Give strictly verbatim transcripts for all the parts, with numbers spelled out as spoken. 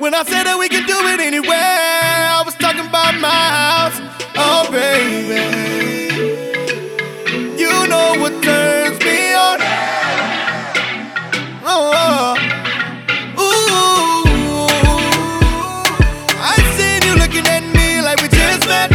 When I said that we can do it anywhere, I was talking about my house. Oh baby, you know what turns me on. Oh, oh. Ooh, I seen you looking at me like we just met.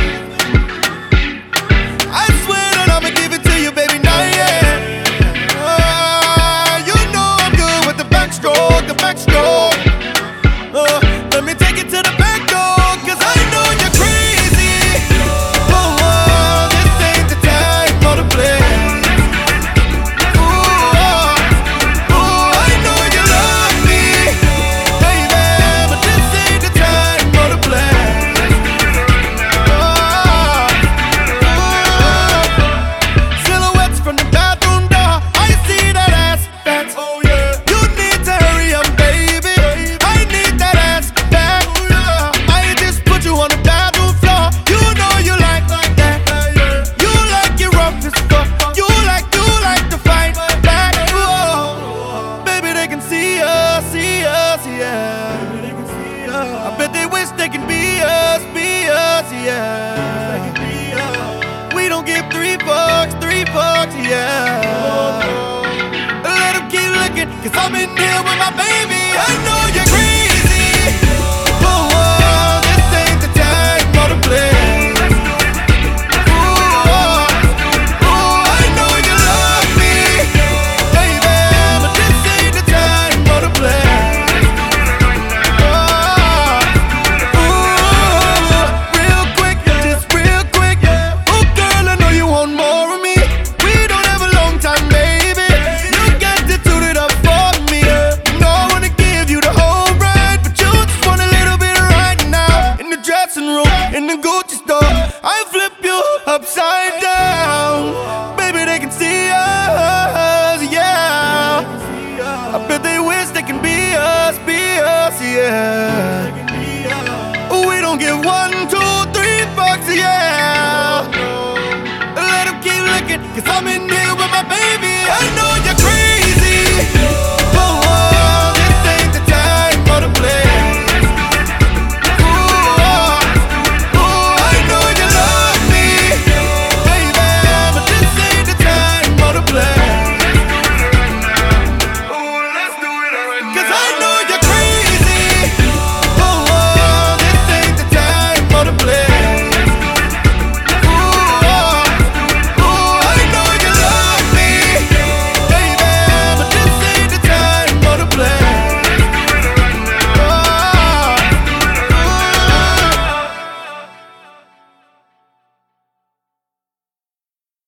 I swear that I'ma give it to you, baby, not yet. Uh, you know I'm good with the backstroke, the backstroke. Uh, let me take it to the back door, cause I know you're crazy. Oh, oh, this ain't the time for the play. Ooh, oh, ooh, I know you love me, baby, but this ain't the time for the play. Oh, oh, silhouettes from the bathroom door, I see that ass, that's, oh yeah. You need to hurry up, baby, I need that ass back. I just put you on the bathroom floor, you know you like that. You like it rough as fuck, you like, you like to fight back. Whoa. Baby, they can see us, see us, yeah. I bet they wish they can be us, be us, yeah. We don't give three fucks, three fucks, yeah. Let them keep looking, cause I'm in there.